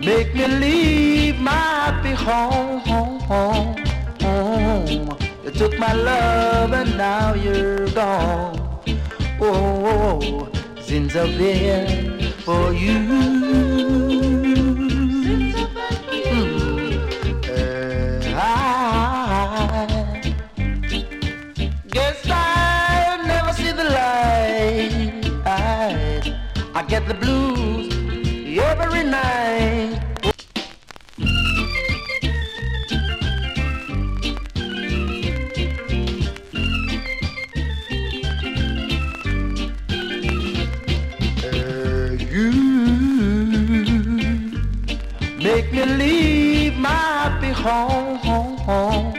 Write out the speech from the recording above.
Make me leave my happy home. You took my love and now you're gone. Oh, since I've been for you. I guess I'll never see the light. I get the blues every night. You make me leave my happy home.